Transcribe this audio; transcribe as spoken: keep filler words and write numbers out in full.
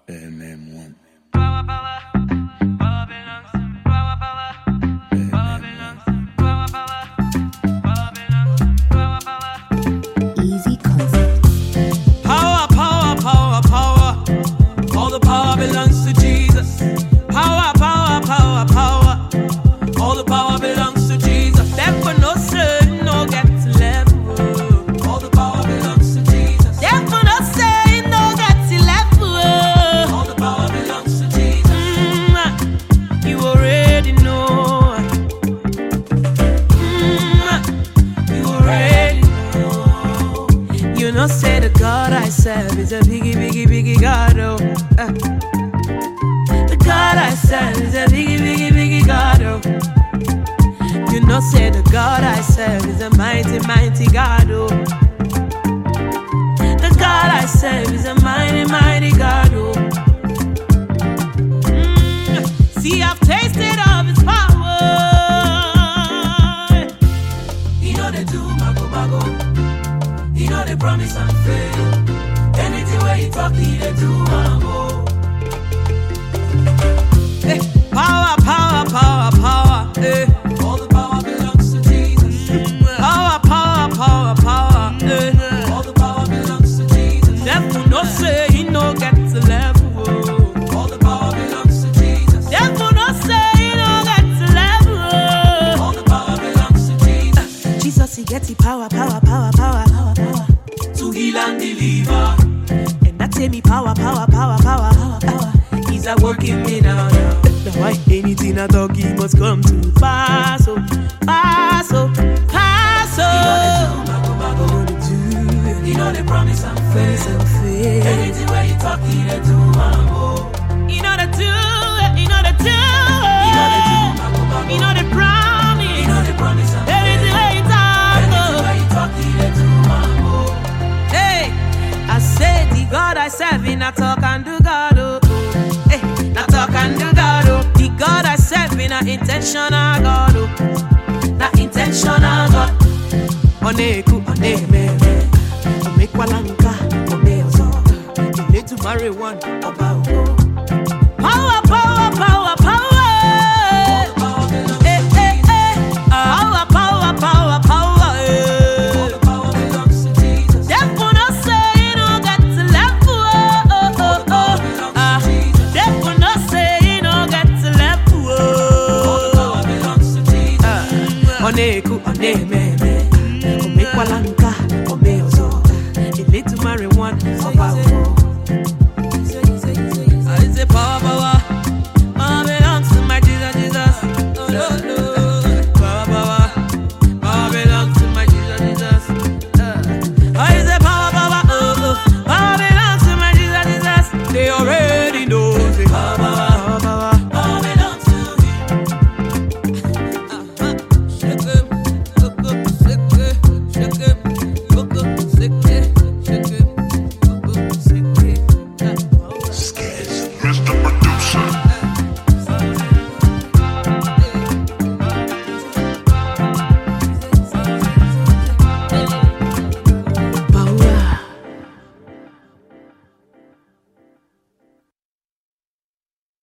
M M one. Power, power, power belongs to power, power, power belongs to power, power, power belongs to power, power. Easy concept. Power, power, power, power. All the power belongs to Jesus. Power, power, power, power. All the power belongs to Jesus. Therefore, no sin, no get to level. All the power belongs to Jesus. Therefore, no sin, no get to level. All the power belongs to Jesus. Mm, you already know. Mm, you already know. You know, say the God I serve is a biggie, biggie, biggie God. Oh, uh. The God I serve is a biggie, biggie, biggie God. Oh. You know, say the God I serve is a mighty, mighty God, oh. The God I serve is a mighty, mighty God, oh. Mm. See, I've tasted of His power. You know they do, mago, mago. You know they promise and fail. Anything where you talk, He they do, mago. Hey, power, power, power, power, hey. All the power belongs to Jesus. Power, power, power, power. Eh. All the power belongs to Jesus. Devil no say he no get to level. All the power belongs to Jesus. Devil no say he no get to level. All the power belongs to Jesus. Uh, Jesus he get the power, power, power, power, power, power to heal and deliver. And that say me power, power, power, power, power, power. He's a working me now, now. Now why anything I talk he must come to pass, oh, pass, oh, pass, oh. You know they do, you know they promise and fail. Anything where you talk, he they do, mambo. You know they do, you know they do. You know they do, you know they promise. You know they promise and fail. Anything where you talk, anything where you talk, he they do, mambo. Hey, I said the God I serve, in I talk and do God, oh. Now talk and do God, oh. The God I serve in a intentional God, oh. Na intentional God. Oneku, one me, ome kwalanka, ome ozo. You need to marry one, oba ugo. Power, power, power, power. Eh, eh, eh. Power, power, power, power. Eh. All the power belongs to Jesus. Therefore, no say you don't get to level. Oh, oh, oh, oh. Therefore, no say you don't get to level. All the power belongs to Jesus. Oneku, one